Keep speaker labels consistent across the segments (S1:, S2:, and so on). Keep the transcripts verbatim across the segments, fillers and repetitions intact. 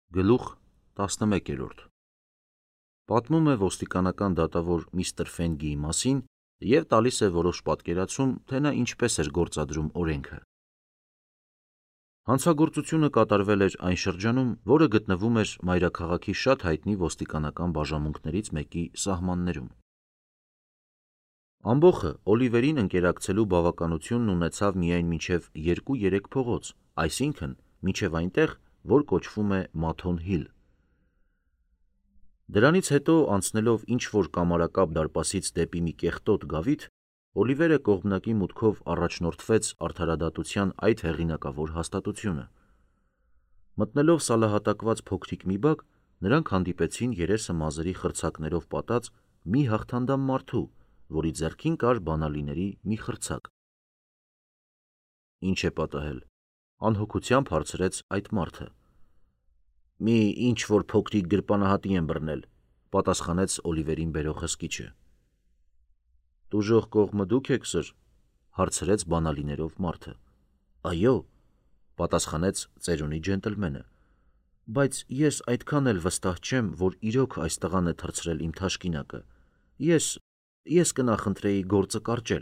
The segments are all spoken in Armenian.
S1: Գլուխ տասնմեկերորդ Պատմում է ոստիկանական դատավոր միստր Ֆենգիի մասին և տալիս է որոշ պատկերացում, թե նա ինչպես էր գործադրում օրենքը։ Հանցագործությունը կատարվել էր այն շրջանում, որը գտնվում էր մայրաքաղաքի շատ հայտնի ոստիկանական բաժանմունքներից մեկի սահմաններում։ Ամբոխը Օլիվերին ընկերակցելու բավականությունն ունեցավ միայն մինչև երկու-երեք փողոց, այսինքն մինչև այնտեղ, որ կոչվում է Մաթոն Հիլ։ Դրանից հետո, անցնելով ինչ-որ կամարակապ դարպասից դեպի մի կեղտոտ գավիթ, Օլիվերը կողմնակի մուտքով առաջնորդվեց արդարադատության այդ հեղինակավոր հաստատությունը։ Մտնելով սալահատակված փոքրիկ մի բակ, նրանք հանդիպեցին երեսը մազերի խրցակներով պատած մի հաղթանդամ մարդու, որի ձեռքին կար բանալիների մի խրցակ։ Ինչ է պատահել, անհոգությամբ հարցրեց այդ մարդը։ Մի ինչ-որ փոքրիկ գրպանահատի են բռնել, պատասխանեց Օլիվերին բերող հսկիչը։ Տուժող կողմը դուք եք, սըր, հարցրեց բանալիներով մարդը։ Այո, պատասխանեց ծերունի ջենտլմենը, բայց ես այդքան էլ վստահ չեմ, որ իրոք այս տղան է թռցրել իմ թաշկինակը։ Ես, ես կնախընտրեի գործը կարճել։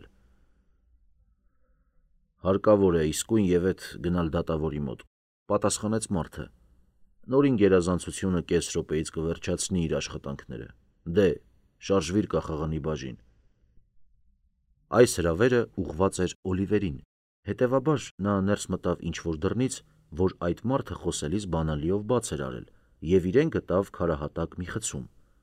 S1: Հարկավոր է իսկույն եւ էդ գնալ դատավորի մոտ, պատասխանեց մարդը։ Նորին գերազանցությունը կես րոպեից կվերջացնի իր աշխատանքները։ Դե, շարժվիր կախաղանի բաժին։ Այս հրավերը ուղղված էր Օլիվերին, հետևաբար նա ներս մտավ ինչ-որ դռնից, որ այդ մարդը խոսելիս բանալիով բաց էր արել, և իրեն գտավ քարահատակ մի խցում։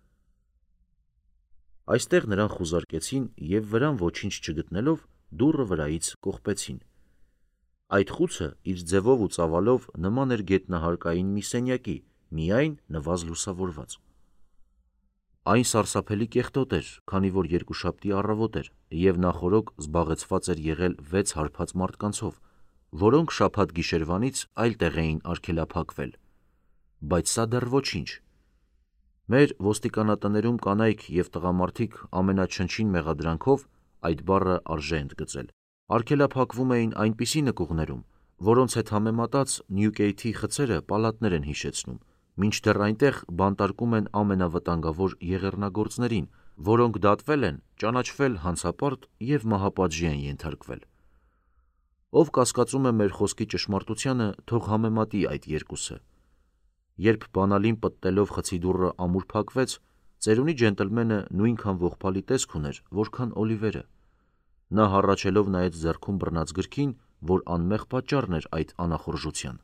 S1: Այստեղ նրան խուզարկեցին և վրան ոչինչ չգտնելով դուռը վրայից կողպեցին։ Այդ խուցը իր ձևով ու ծավալով նման էր գետնահարկային մի սենյակի, միայն նվազ լուսավորված։ Այն սարսափելի կեղտոտ էր, քանի որ երկուշաբթի առավոտ էր, և նախօրոք զբաղեցված էր եղել վեց հարբած մարդկանցով, որոնք շաբաթ գիշերվանից այլ տեղ էին արգելափակվել։ Բայց սա դեռ ոչինչ։ Մեր ոստիկանատներում կանայք և տղամարդիկ ամենաչնչին մեղադրանքով (այդ բառը արժե ընդգծել) արգելափակվում էին այնպիսի նկուղներում, որոնց հետ համեմատած Նյուգեյթի խցերը պալատներ են հիշեցնում, մինչդեռ այնտեղ բանտարկում են ամենավտանգավոր եղեռնագործներին, որոնք դատվել են, ճանաչվել հանցապարտ և մահապատժի են ենթարկվել։ Ով կասկածում է մեր խոսքի ճշմարտությանը, թող համեմատի այդ երկուսը։ Երբ բանալին պտտելով խցի դուռը ամուր փակվեց, ծերունի ջենտլմենը նույնքան ողբալի տեսք ուներ, որքան Օլիվերը։ Նա հառաչելով նայեց ձեռքում բռնած գրքին, որ անմեղ պատճառն էր այդ անախորժության։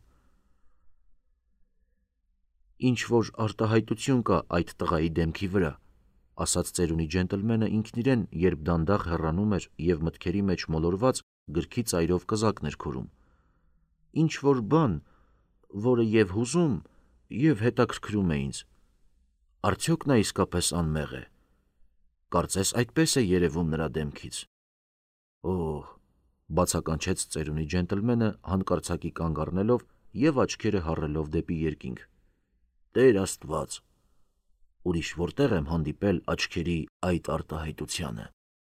S1: Ինչ-որ արտահայտություն կա այդ տղայի դեմքի վրա, ասաց ծերունի ջենտլմենը ինքն իրեն, երբ դանդաղ հեռանում էր և մտքերի մեջ մոլորված գրքի ծայրով կզակներ քորում։ Ինչ-որ բան, որը և հուզում, և հետաքրքրում է ինձ։ Արդյոք նա իսկապես անմեղ է։ Կարծես այդպես է երևում նրա դեմքից։ Օհ, բացականչեց ծերունի ջենտլմենը հանկարծակի կանգ առնելով և աչքերը հառելով դեպի երկինք։ Տեր Աստված, ուրիշ որտեղ եմ հանդիպել աչքերի այդ արտահայտությանը։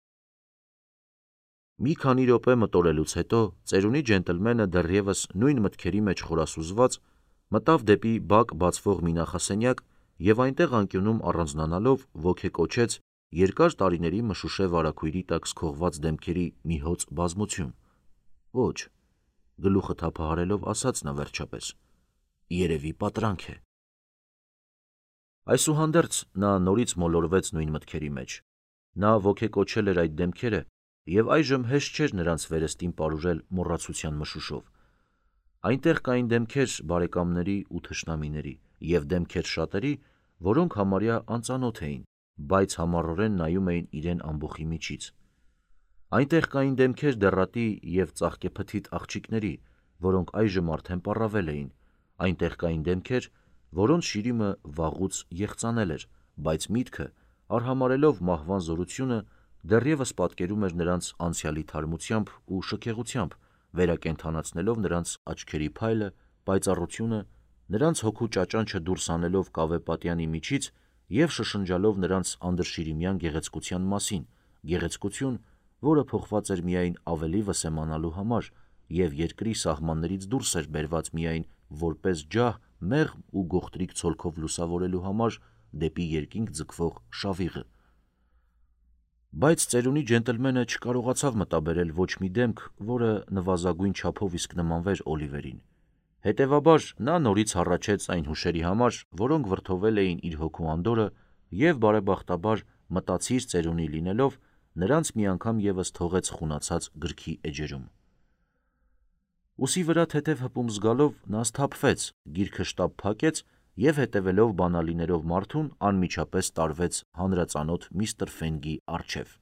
S1: Մի քանի րոպե մտորելուց հետո ծերունի ջենտլմենը դեռևս նույն մտքերի մեջ խորասուզված մտավ դեպի բակ բացվող մի նախասենյակ և այնտեղ անկյունում առանձնանալով ոգեկոչեց երկար տարիների մշուշե վարագույրի տակ սքողված դեմքերի մի հոծ բազմություն։ Ոչ, գլուխը թափահարելով ասաց նա վերջապես, երևի պատրանք է։ Այսուհանդերձ նա նորից մոլորվեց նույն մտքերի մեջ։ Նա ոգեկոչել էր այդ դեմքերը և այժմ հեշտ չէր նրանց վերստին պարուրել մոռացության մշուշով։ Այնտեղ կային դեմքեր բարեկամների ու թշնամիների և դեմքեր շատերի, որոնք համարյա անծանոթ էին, բայց համառորեն նայում էին իրեն ամբոխի միջից։ Այնտեղ կային դեմքեր դեռատի և ծաղկեփթիթ աղջիկների, որոնք այժմ արդեն պառավել էին։ Այնտեղ կային դեմքեր, որոնց շիրիմը վաղուց եղծանել էր, բայց միտքը, արհամարհելով մահվան զորությունը, դեռևս պատկերում էր նրանց անցյալի թարմությամբ ու շքեղությամբ, վերակենդանացնելով նրանց աչքերի փայլը, պայծառությունը, նրանց հոգու ճաճանչը դուրս հանելով կավե պատյանի միջից և շշնջալով նրանց անդրշիրիմյան գեղեցկության մասին, գեղեցկություն, որը փոխված էր միայն ավելի վսեմանալու համար և երկրի սահմաններից դուրս էր բերված միայն որպես ջահ մեղմ ու գողտրիկ ցոլքով լուսավորելու համար դեպի երկինք ձգվող շավիղը։ Բայց ծերունի ջենտլմենը չկարողացավ մտաբերել ոչ մի դեմք, որը նվազագույն չափով իսկ նմանվեր Օլիվերին։ Հետևաբար նա նորից հառաչեց այն հուշերի համար, որոնք վրդովել էին իր հոգու անդորը, և բարեբախտաբար մտածիր ծերունի լինելով, նրանց մի անգամ ևս թողեց խունացած գրքի էջերում։ Ուսի վրա թեթև հպում զգալով նա սթափվեց, գիրքը շտապ փակեց և հետևելով բանալիներով մարդուն անմիջապես տարվեց հանրածանոթ միստր Ֆենգի առջև։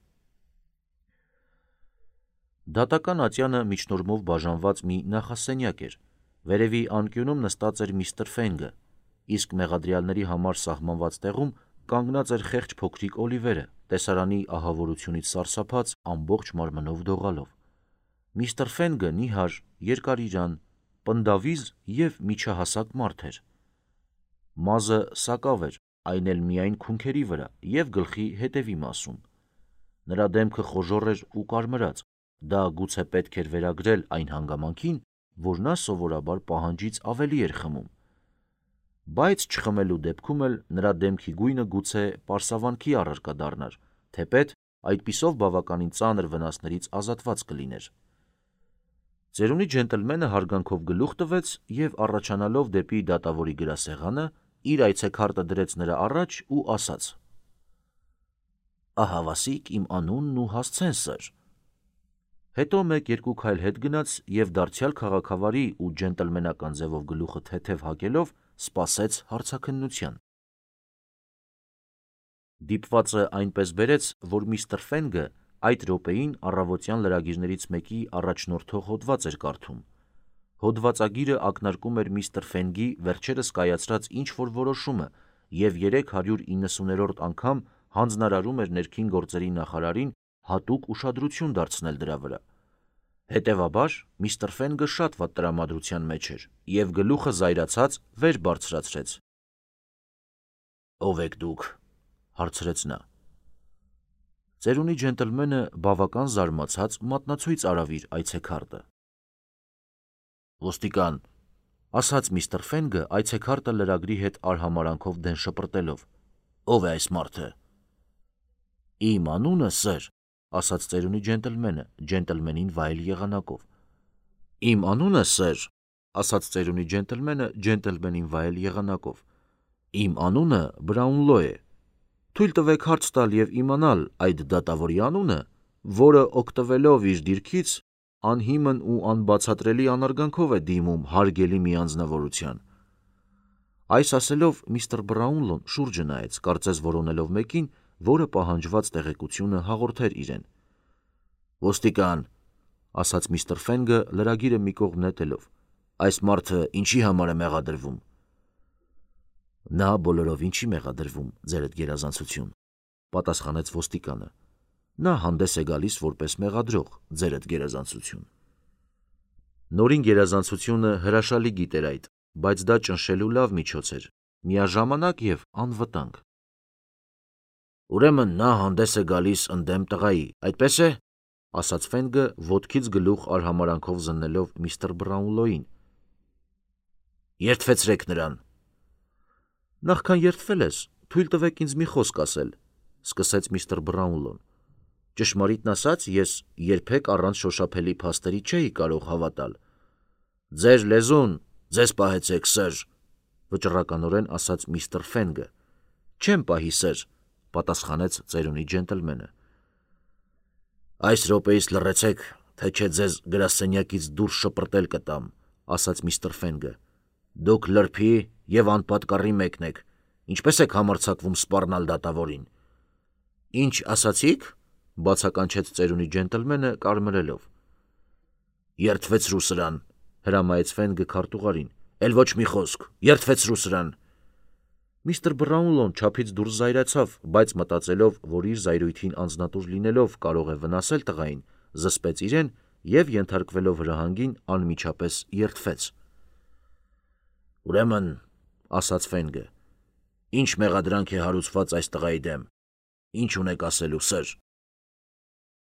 S1: Դատական ատյանը միջնորմով բաժանված մի նախասենյակ էր, վերևի անկյունում նստած էր միստր Ֆենգը, իսկ մեղադրյալների համար սահմանված տեղում կանգնած էր խեղճ փոքրիկ Օլիվերը, տեսարանի ահավորությունից սարսափած ամբողջ մարմնով դողալով։ Միստր Ֆենգը նիհար, երկարիրան, պնդավիզ և միջահասակ մարդ էր։ Մազը սակավ էր, այն էլ միայն քունքերի վրա և գլխի հետևի մասում։ Նրա դեմքը խոժոռ էր ու կարմրած, դա գուցե պետք էր վերագրել այն հանգամանքին, որ նա սովորաբար պահանջից ավելի էր խմում։ Բայց չխմելու դեպքում էլ նրա դեմքի գույնը գուցե պարսավանքի առարկա դառնար, թեպետ այդպիսով բավականին ծանր վնասներից ազատված կլիներ։ Ծերունի ջենտլմենը հարգանքով գլուխ տվեց և առաջանալով դեպի դատավորի գրասեղանը, իր այցեքարտը դրեց նրա առաջ ու ասաց. «Ահա վասիկ իմ անունն ու հասցեն, սըր»։ Հետո մեկ-երկու քայլ հետ գնաց և դարձյալ քաղաքավարի ու ջենտլմենական ձևով գլուխը թեթև հագելով սպասեց հարցաքննության։ Դիպվածը այնպես բերեց, որ միստր Ֆենգը այդ րոպեին առավոտյան լրագիրներից մեկի առաջնորդող հոդված էր կարդում։ Հոդվածագիրը ակնարկում էր միստր Ֆենգի վերջերս կայացրած ինչ-որ որոշումը և երեք հարյուր իննսուներորդ անգամ հանձնարարում էր ներքին գործերի նախարարին հատուկ ուշադրություն դարձնել դրա վրա։ Հետևաբար միստր Ֆենգը շատ վատ տրամադրության մեջ էր և գլուխը զայրացած վեր բարձրացրեց։ «Ո՞վ եք դուք», հարցրեց նա։ Ծերունի ջենտլմենը բավական զարմացած մատնացույց արավ իր այցեքարտը։ «Ոստիկան», ասաց միստր Ֆենգը այցեքարտը լրագրի հետ արհամարհանքով դեն շպրտելով, «ո՞վ է այս մարդը»։ «Իմ անունը, սըր», ասաց ծերունի ջենտլմենը ջենտլմենին վայել եղանակով։ «Իմ անունը, սըր», ասաց ծերունի ջենտլմենը ջենտլմենին վայել եղանակով, «իմ անունը Բրաունլո է։ Թույլ տվեք հարց տալ և իմանալ այդ դատավորի անունը, որը օգտվելով իր դիրքից անհիմն ու անբացատրելի անարգանքով է դիմում հարգելի մի անձնավորության»։ Այս ասելով միստր Բրաունլոն շուրջը նայեց, կարծես որոնելով մեկին, որը պահանջված տեղեկությունը հաղորդեր իրեն։ «Ոստիկան», ասաց միստր Ֆենգը լրագիրը մի կողմ նետելով, «այս մարդը ինչի համար է մեղադրվում»։ «Նա բոլորովին չի մեղադրվում, ձերդ գերազանցություն», պատասխանեց ոստիկանը։ «Նա հանդես է գալիս որպես մեղադրող, ձերդ գերազանցություն»։ Նորին գերազանցությունը հրաշալի գիտեր այդ, բայց դա ճնշելու լավ միջոց էր, միաժամանակ և անվտանգ։ «Ուրեմն նա հանդես է գալիս ընդդեմ տղայի, այդպես է», ասաց Ֆենգը ոտքից գլուխ արհամարհանքով զննելով միստր Բրաունլոյին։ «Երդվեցրեք նրան»։ «Նախքան երդվել ես, թույլ տվեք ինձ մի խոսք ասել», սկսեց միստր Բրաունլոն։ «Ճշմարիտն ասած, ես երբեք առանց շոշափելի փաստերի չէի կարող հավատալ»։ «Ձեր լեզուն ձեզ պահեցեք, սըր», վճռականորեն ասաց միստր Ֆենգը։ «Չեմ պահի, սըր», պատասխանեց ծերունի ջենտլմենը։ «Այս րոպեից լռեցեք, թե չէ ձեզ գրասենյակից դուրս շպրտել կտամ», ասաց միստր Ֆենգը։ «Դուք լրբի և անպատկառի մեկն եք, ինչպե՞ս եք համարձակվում սպառնալ դատավորին»։ «Ինչ ասացիք», բացականչեց ծերունի ջենտլմենը կարմրելով։ «Երդվեցրու սրան», հրամայեց Ֆենգը քարտուղարին, «էլ ոչ մի խոսք, երդվեցրու սրան»։ Միստր Բրաունլոն չափից դուրս զայրացավ, բայց մտածելով, որ իր զայրույթին անձնատուր լինելով կարող է վնասել տղային, զսպեց իրեն և ենթարկվելով հրահանգին անմիջապես երդվեց։ «Ուրեմն», ասաց Ֆենգը, «ինչ մեղադրանք է հարուցված այս տղայի դեմ, ինչ ունեք ասելու, սըր»։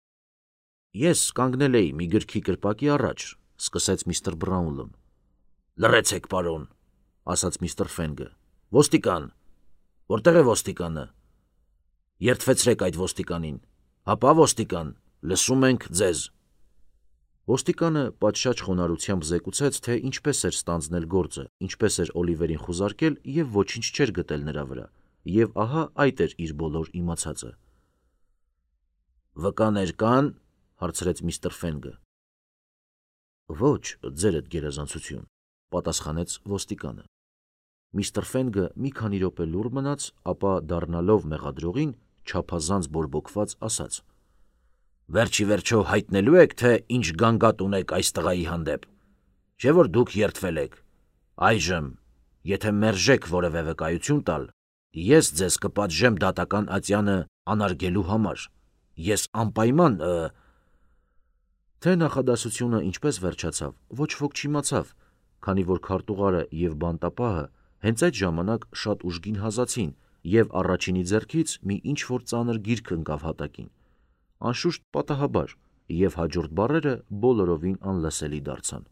S1: «Ես կանգնել էի մի գրքի կրպակի առաջ», սկսեց միստր Բրաունլոն։ Լռեցեք, պարոն, ասաց միստր Ֆենգը։ Ոստիկան, որտեղ է ոստիկանը։ Երդվեցրեք այդ ոստիկանին։ Հապա ոստիկան, լսում ենք ձեզ։ Ոստիկանը պատշաճ խոնարհությամբ զեկուցեց, թե ինչպես էր ստանձնել գործը, ինչպես էր Օլիվերին խուզարկել և ոչինչ չէր գտել նրա վրա, և ահա այդ էր իր բոլոր իմացածը։ Վկաներ կան, հարցրեց միստր Ֆենգը։ Ոչ, ձերդ գերազանցություն, պատասխանեց ոստիկանը։ Միստր Ֆենգը մի քանի րոպե լուռ մնաց, ապա դառնալով մեղադրողին, չափազանց բորբոքված ասաց. Վերջի վերջո հայտնելու եք, թե ինչ գանգատ ունեք այս տղայի հանդեպ, չէ՞ որ դուք երդվել եք։ Այժմ, եթե մերժեք որևէ վկայություն տալ, ես ձեզ կպատժեմ դատական ատյանը անարգելու համար։ Ես անպայման ը... Թե նախադասությունը ինչպես վերջացավ, ոչ ոք չիմացավ, քանի որ քարտուղարը և բանտապահը հենց այդ ժամանակ շատ ուժգին հազացին, և առաջինի ձեռքից մի ինչ-որ ծանր գիրք ընկավ հատակին, անշուշտ պատահաբար, և հաջորդ բառերը բոլորովին անլսելի դարձան։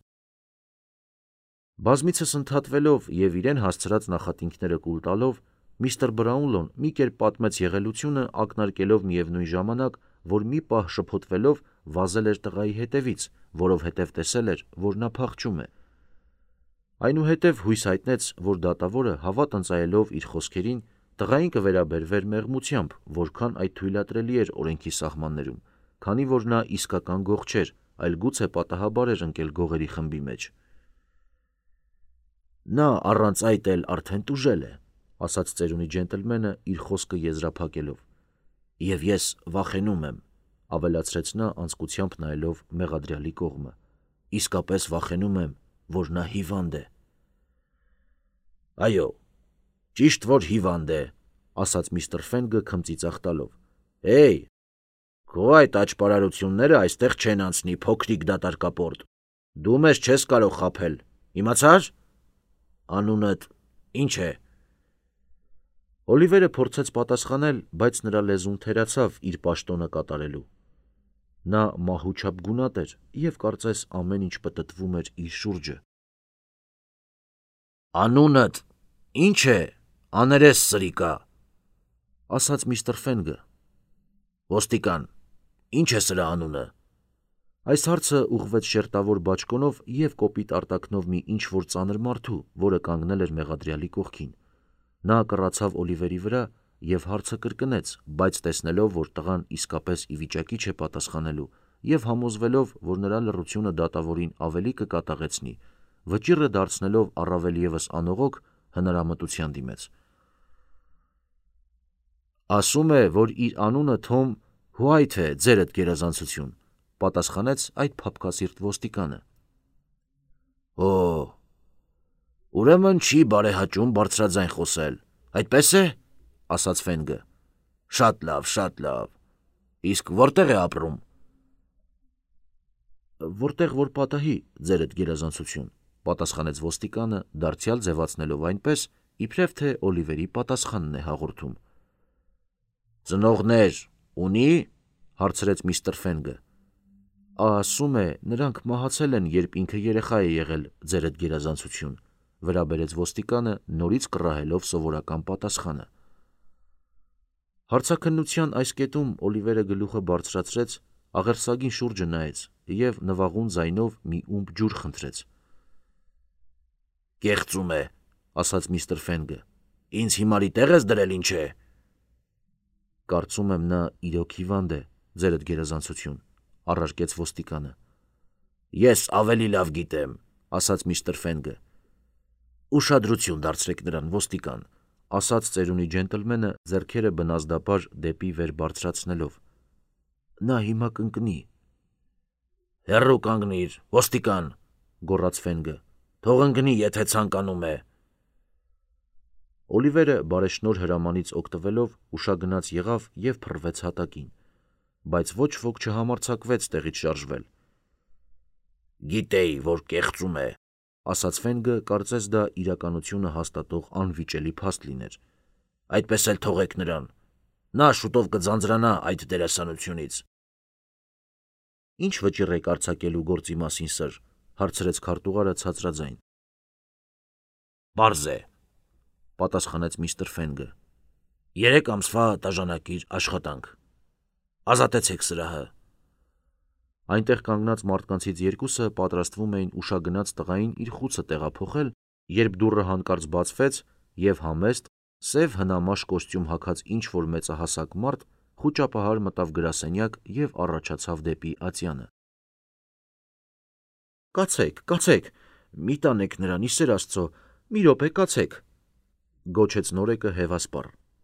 S1: Բազմիցս ընդհատվելով և իրեն հասցրած նախատինքները կուլ տալով, միստր Բրաունլոն մի կերպ պատմեց եղելությունը, ակնարկելով միևնույն ժամանակ, որ մի պահ շփոթվելով վազել էր տղայի հետևից, որովհետև տեսել էր, որ նա փախչում է։ Այնուհետև հույս հայտնեց, որ դատավորը հավատ ընծայելով իր խոսքերին, տղային կվերաբերվեր մեղմությամբ, որքան այդ թույլատրելի էր օրենքի սահմաններում, քանի որ նա իսկական գող չէր, այլ գուցե պատահաբար էր ընկել գողերի խմբի մեջ։ Նա առանց այդ էլ արդեն տուժել է, ասաց ծերունի ջենտլմենը իր խոսքը եզրափակելով, և ես վախենում եմ, ավելացրեց նա անձկությամբ նայելով մեղադրյալի կողմը, իսկապես վախենում եմ, որ նա հիվանդ է։ Այո, ճիշտ որ հիվանդ է, ասաց միստր Ֆենգը քմծիծաղ տալով։ Հեյ, քո այդ աճպարարությունները այստեղ չեն անցնի, փոքրիկ դատարկապորտ, դու մեզ չես կարող խաբել, իմացա՞ր։ Անունդ ինչ է։ Օլիվերը փորձեց պատասխանել, բայց նրա լեզուն թերացավ իր պաշտոնը կատարելու։ Նա մահուչափ գունատ էր և կարծես ամեն ինչ պտտվում էր իր շուրջը։ Անունդ ինչ է, աներես սրիկա, ասաց միստր Ֆենգը։ Ոստիկան, ինչ է սրա անունը։ Այս հարցը ուղղվեց շերտավոր բաճկոնով և կոպիտ արտաքնով մի ինչ-որ ծանր մարդու, որը կանգնել էր մեղադրյալի կողքին։ Նա կռացավ Օլիվերի վրա և հարցը կրկնեց, բայց տեսնելով, որ տղան իսկապես ի վիճակի չէ պատասխանելու, և համոզվելով, որ նրա լռությունը դատավորին ավելի կկատաղեցնի, վճիռը դարձնելով առավել ևս անողոք, հնարամտության դիմեց։ Ասում է, որ իր անունը Թոմ Հուայթ է, ձերդ գերազանցություն, պատասխանեց այդ փափկասիրտ ոստիկանը։ Օ, ուրեմն չի բարեհաճում բարձրաձայն խոսել, այդպես է, ասաց Ֆենգը։ Շատ լավ, շատ լավ, իսկ որտեղ է ապրում։ Որտեղ որ պատահի, ձերդ գերազանցություն, պատասխանեց ոստիկանը, դարձյալ ձևացնելով այնպես, իբրև թե Օլիվերի պատասխանն է հաղորդում։ Ծնողներ ունի, հարցրեց միստր Ֆենգը։ Ասում է, նրանք մահացել են, երբ ինքը երեխա է եղել, ձերդ գերազանցություն, վրա բերեց ոստիկանը, նորից կռահելով սովորական պատասխանը։ Հարցաքննության այս կետում Օլիվերը գլուխը բարձրացրեց, աղերսագին շուրջը նայեց և նվաղուն ձայնով մի ումպ ջուր խնդրեց։ Կեղծում է, ասաց միստր Ֆենգը, ինձ հիմարի տեղ ես դրել, ինչ է։ Կարծում եմ նա իրոք հիվանդ է, ձերդ գերազանցություն, առարկեց ոստիկանը։ Ես ավելի լավ գիտեմ, ասաց միստր Ֆենգը։ Ուշադրություն դարձրեք նրան, ոստիկան, ասաց ծերունի ջենտլմենը ձեռքերը բնազդապար դեպի վեր բարձրացնելով։ Նա հիմա կընկնի։ Հեռու կանգնիր, ոստիկան, գոռաց Ֆենգը, թող ընկնի, եթե ցանկանում է։ Օլիվերը բարեշնորհ հրամանից օգտվելով ուշագնաց եղավ և փռվեց հատակին, բայց ոչ ոք չհամարձակվեց տեղից շարժվել։ Գիտեի, որ կեղծում է, ասաց Ֆենգը, կարծես դա իրականությունը հաստատող անվիճելի փաստ լիներ։ Այդպես էլ թողեք նրան, նա շուտով կձանձրանա այդ դերասանությունից։ Ինչ վճիռ եք արձակելու գործի մասին, սըր, հարցրեց քարտուղարը ցածրաձայն։ Պարզ է, պատասխանեց միստր Ֆենգը։ Երեք ամսվա տաժանակիր աշխատանք։ Ազատեցեք սրահը։ Այնտեղ կանգնած մարդկանցից երկուսը պատրաստվում էին ուշագնաց տղային իր խուցը տեղափոխել, երբ դուռը հանկարծ բացվեց և համեստ, սև հնամաշ կոստյում հագած ինչ-որ մեծահասակ մարդ խուճապահար մտավ գրասենյակ և առաջացավ դեպի ատյանը։ Կացեք, կացեք, մի տանեք նրան, ի սեր Աստծո, մի րոպե կացեք, գոչեց նորեկը հևասպառ։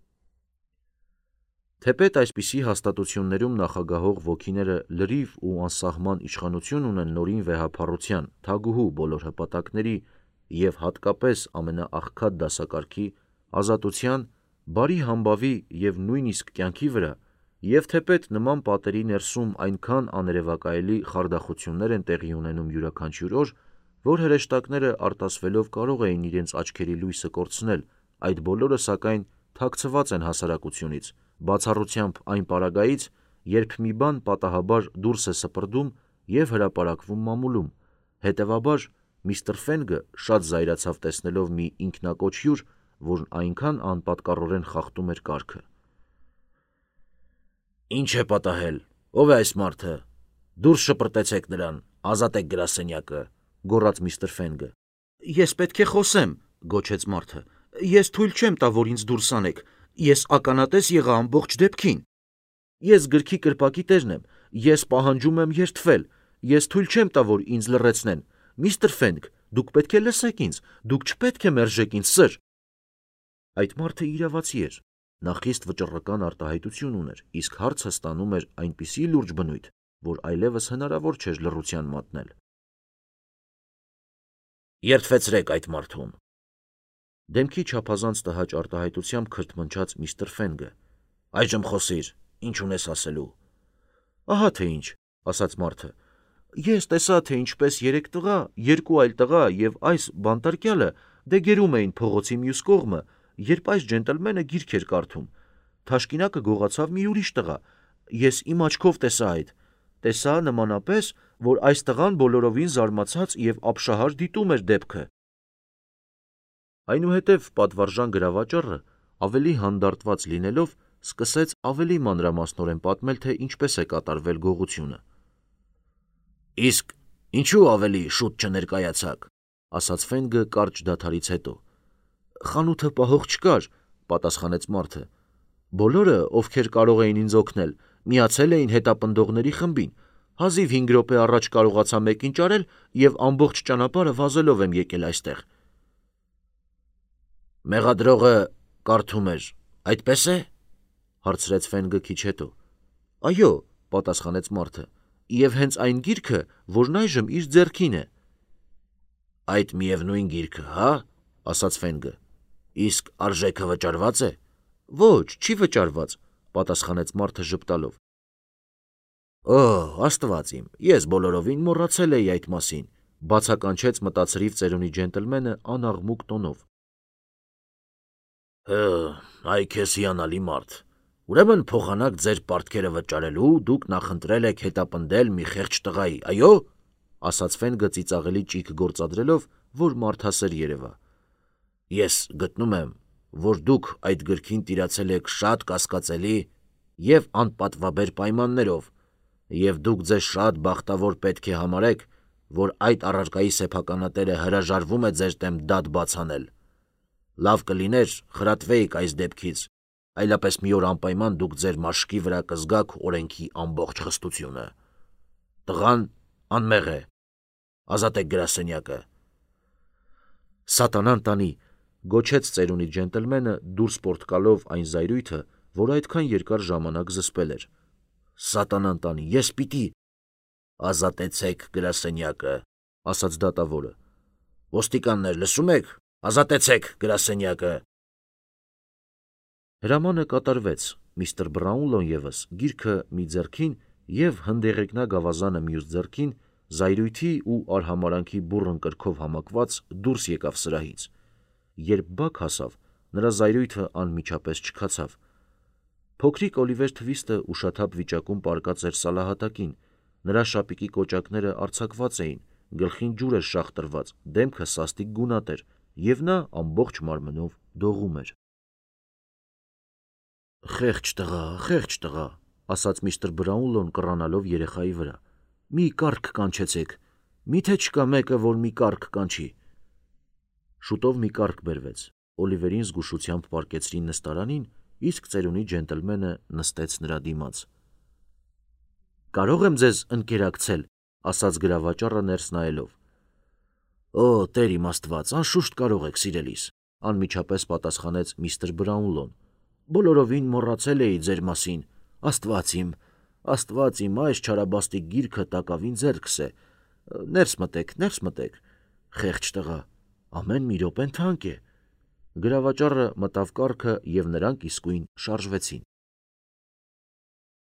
S1: Թեպետ այսպիսի հաստատություններում նախագահող ոգիները լրիվ ու անսահման իշխանություն ունեն նորին վեհափառության, թագուհու բոլոր հպատակների և հատկապես ամենաաղքատ դասակարգի, ազատության, բարի համբավի և նույնիսկ կյանքի վրա, և թեպետ նման պատերի ներսում այնքան աներևակայելի խարդախություններ են տեղի ունենում յուրաքանչյուր օր, որ հրեշտակները արտասվելով կարող էին իրենց աչքերի լույսը կորցնել, այդ բոլորը սակայն թաքցված են հասարակությունից, բացառությամբ այն պարագայից, երբ մի բան պատահաբար դուրս է սպրդում և հրապարակվում մամուլում, հետևաբար միստր Ֆենգը շատ զայրացավ տեսնելով մի ինքնակոչ հյուր, որն այնքան անպատկառորեն խախտում էր կարգը։ Ինչ է պատահել, ով է այս մարդը, դուրս շպրտեցեք նրան, ազատեք գրասենյակը, գոռաց միստր Ֆենգը։ Ես պետք է խոսեմ, գոչեց մարդը, ես թույլ չեմ տա, որ ինձ դուրս անեք, ես ականատես եղա ամբողջ դեպքին։ Ես գրքի կրպակի տերն եմ, ես պահանջում եմ երդվել, ես թույլ չեմ տա, որ ինձ լռեցնեն։ Միստր Ֆենգ, դուք պետք է լսեք ինձ, դուք չպետք է մերժեք ինձ, սըր։ Այդ մարդը իրավացի էր, նա խիստ վճռական արտահայտություն ուներ, իսկ հարցը ստանում էր այնպիսի լուրջ բնույթ, որ այլևս հնարավոր չէր լռության մատնել։ Երդվեցրեք այդ մարդուն։ Դեմքի չափազանց տհաճ արտահայտությամբ քրթմնչաց միստր Ֆենգը։ Այժմ խոսիր, ինչ ունես ասելու։ Ահա թե ինչ, ասաց մարդը։ Ես տեսա, թե ինչպես երեք տղա, երկու այլ տղա և այս բանտարկյալը դեգերում էին փողոցի մյուս կողմը, երբ այս ջենտլմենը գիրք էր կարդում։ Թաշկինակը գողացավ մի ուրիշ տղա։ Ես իմ աչքով տեսա այդ։ Տեսա նմանապես, որ այս տղան բոլորովին զարմացած և ապշահար դիտում էր դեպքը։ Այնուհետև պատվարժան գրավաճառը, ավելի հանդարտված լինելով, սկսեց ավելի մանրամասնորեն պատմել, թե ինչպես է կատարվել գողությունը։ Իսկ ինչու ավելի շուտ չներկայացաք, ասաց Ֆենգը կարճ դադարից հետո։ Խանութը պահող չկար, պատասխանեց մարդը։ Բոլորը, ովքեր կարող էին ինձ օգնել, միացել էին հետապնդողների խմբին։ Հազիվ հինգ րոպե առաջ կարողացա մեկին ճարել և ամբողջ ճանապարհը վազելով եմ եկել այստեղ։ Մեղադրողը կարդում էր, այդպես է, հարցրեց Ֆենգը քիչ հետո։ Այո, պատասխանեց մարդը, և հենց այն գիրքը, որն այժմ իր ձեռքին է։ Այդ միևնույն գիրքը, հա, ասաց Ֆենգը։ Իսկ արժեքը վճարված է։ Ոչ, չի վճարված, պատասխանեց մարդը ժպտալով։ Օ, Աստված իմ, ես բոլորովին մոռացել էի այդ մասին, բացականչեց մտածրիվ ծերունի ջենտլմենը անաղմուկ տոնով։ Հը, այ քեզ հիանալի մարդ։ Ուրեմն փոխանակ ձեր պարտքերը վճարելու դուք նախընտրել եք հետապնդել մի խեղճ տղայի, այո, ասաց Ֆենգը ծիծաղելի ճիգ գործադրելով, որ մարդասեր երևա։ Ես գտնում եմ, որ դուք այդ գրքին տիրացել եք շատ կասկածելի և անպատվաբեր պայմաններով, և դուք ձեզ շատ բախտավոր պետք է համարեք, որ այդ առարկայի սեփականատերը հրաժարվում է ձեր դեմ դատ բաց անել։ Լավ կլիներ խրատվեիք այս դեպքից, այլապես մի օր անպայման դուք ձեր մաշկի վրա կզգաք օրենքի ամբողջ խստությունը։ Տղան անմեղ է, ազատեք գրասենյակը։ Սատանան տանի, գոչեց ծերունի ջենտլմենը դուրս պոռթկալով այն զայրույթը, որ այդքան երկար ժամանակ զսպել էր։ Սատանան տանի, ես պիտի… Ազատեցեք գրասենյակը, ասաց դատավորը։ Ոստիկաններ, լսում եք, ազատեցեք գրասենյակը։ Հրամանը կատարվեց, միստր Բրաունլոն ևս գիրքը մի ձեռքին և հնդեղեկնա գավազանը մյուս ձեռքին զայրույթի ու արհամարհանքի բուռն կրքով համակված դուրս եկավ սրահից։ Երբ բակ հասավ, նրա զայրույթը անմիջապես չքացավ։ Փոքրիկ Օլիվեր Թվիստը ուշաթափ վիճակում պառկած էր սալահատակին, նրա շապիկի կոճակները արձակված էին, գլխին ջուր էր շաղ տրված, դեմքը սաստիկ գունատ էր, և նա ամբողջ մարմնով դողում էր։ «Խեղճ տղա, խեղճ տղա», ասաց միստր Բրաունլոն կռանալով երեխայի վրա, «մի կառք կանչեցեք, միթե չկա մեկը, որ մի կառք կանչի»։ Շուտով մի կառք բերվեց, Օլիվերին զգուշությամբ պառկեցրին նստարանին, իսկ ծերունի ջենտլմենը նստեց նրա դիմաց։ «Կարո՞ղ եմ ձեզ ընկերակցել», ասաց գրավաճառը ներս նայելով։ «Օ, Տեր իմ Աստված, անշուշտ կարող եք, սիրելիս», անմիջապես պատասխանեց միստր Բրաունլոն։ «Բոլորովին մոռացել էի ձեր մասին, Աստված իմ, Աստված իմ, այս չարաբաստիկ գիրքը տակավին ձեռքս է։ Ներս մտեք, ներս մտեք, խեղճ տղա, ամեն մի րոպեն թանկ է»։ Գրավաճառը մտավ կառքը, և նրանք իսկույն շարժվեցին։